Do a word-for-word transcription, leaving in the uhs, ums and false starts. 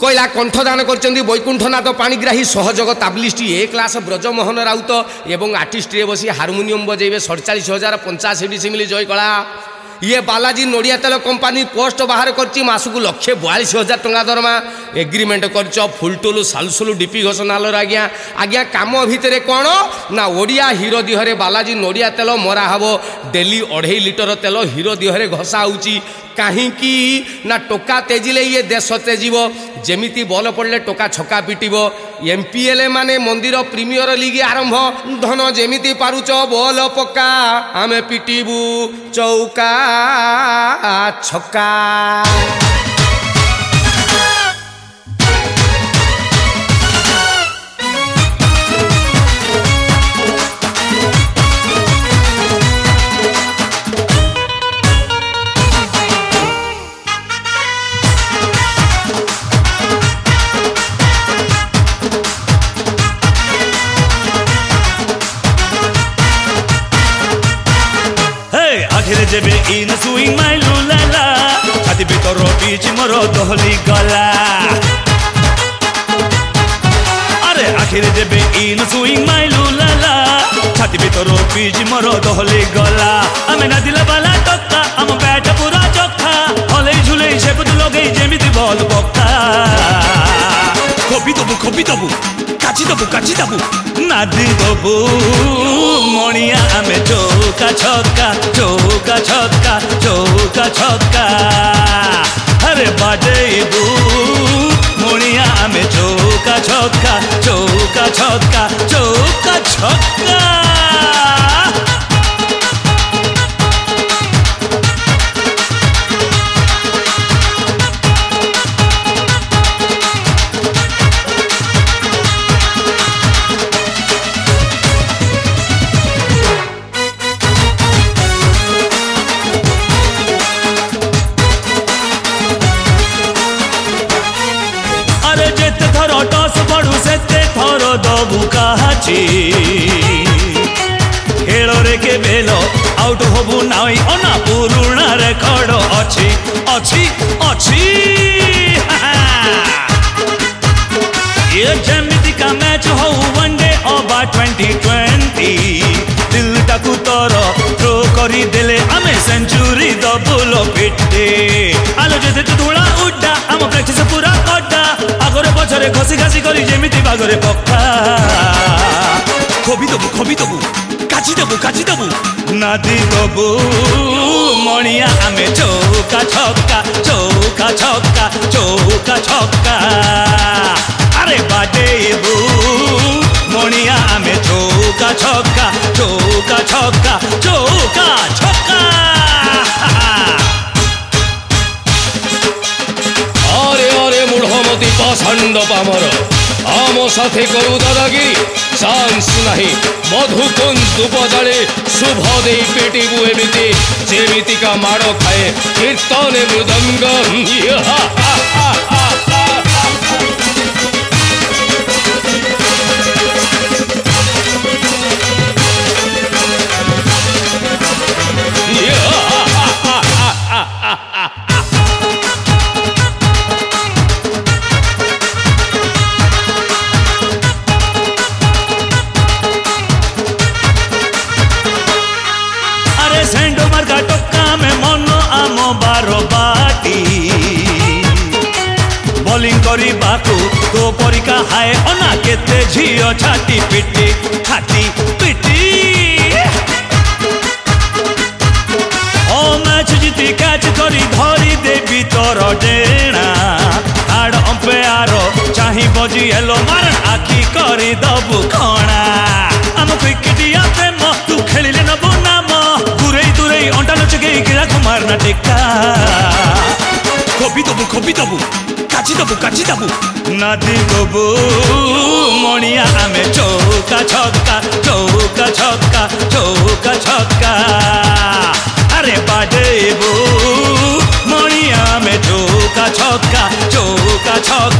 कोइला कंठदान कर वैकुंठनाथ पाणिग्राही सहयोग ताबलिस्ट ए क्लास ब्रजमोहन राउत एवं आर्टिस्ट रे बसी हारमोनियम बजेबे सड़चाश हजार पंचाशी डिसिमिल जय कला ये बालाजी नोडिया तेल कंपानी पोस्ट बाहर कर मासक लक्षे बयालीस हजार टंका दरमा एग्रीमेंट कर फुलटुलु सालुसुलु डीपी घोषणालर आज्ञा आज्ञा कम भितर कौन ना ओडिया हिरो दिहरे बालाजी नोडिया तेल मरा हब डेली अढ़ई लिटर तेल हिरो दिहरे घषा होची कहीं ना टोका तेजिले ये देश तेजिब जेमिति बल पड़े टोका छका पिटिब एमपीएलए माने मंदिर प्रीमियर लीग आरंभ धन जेमिति पारुच बल पक्का आमे पिटिबू चौका छक्का। आखिर जेबे इन सुइंग माइलु लाला छाती भीतर बीच मोर दहली गला अरे आखिर जेबे इन सुइंग माइलु लाला छाती भीतर बीच मोर दहली गला आमे ना दिला बाला टक्का आम बैट पूरा चक्का हले झुले शेप तु लगे जेमिति बल बक्का खोपी दबु खोपी दबु काची दबु काची दबु नादी दबु मणिया आमे चौका छक्का चौका छक्का चौका छक्का अरे बाजेबू मणिया आमे चौका छक्का चौका छक्का चौका छक्का। खेल रे के बेल आउट हबु नाई अना पुरुणा रेकर्ड अछि अछि अछि ये जेमिति का मैच हो वनडे ओवर ट्वेंटी ट्वेंटी दिल टाकू तोर थ्रो करी देले आमे सेंचुरी डबल पिटे आलो जे धुळा उड्डा आम प्रैक्टिस पूरा कड्डा आगरे पछरे खसी खसी करी जेमिति बागरे पक्का खोबी दबु खोबी दबु काची दबु काची दबु नादी दबु मणिया आमे चौका छक्का चौका छक्का चौका छक्का अरे बाडेबू मणिया आमे चौका छक्का चौका छक्का चौका छक्का। अरे अरे मूढ़मती पाषंड पामर आम साथे करू दादागिरी चांस नहीं मधुकुंज धूप जाले शुभ दे पेटिबू एमिति जेमिति का माड़ खाए कीर्तन मृदंग बॉलिंग करी बाकू तो परिका हाय अना केते झियो छाती पिटी छाती पिटी ओ मैच जीती कैच करी धरी देवी तोर डेणा हार्ड अंपायर चाही बजी हेलो मार आखी करी दबु खणा आम क्रिकेटिया प्रेम तू खेलिले नबो नाम दूरे दूरे अंटा लचके गिरा कुमार ना टेका खोपी दबु खोपी दबु काची दबु काची दबु नादी दबु मणिया आमे चौका छक्का चौका छक्का चौका छक्का अरे बाजेबू मणिया आमे चौका छक्का चौका छक्का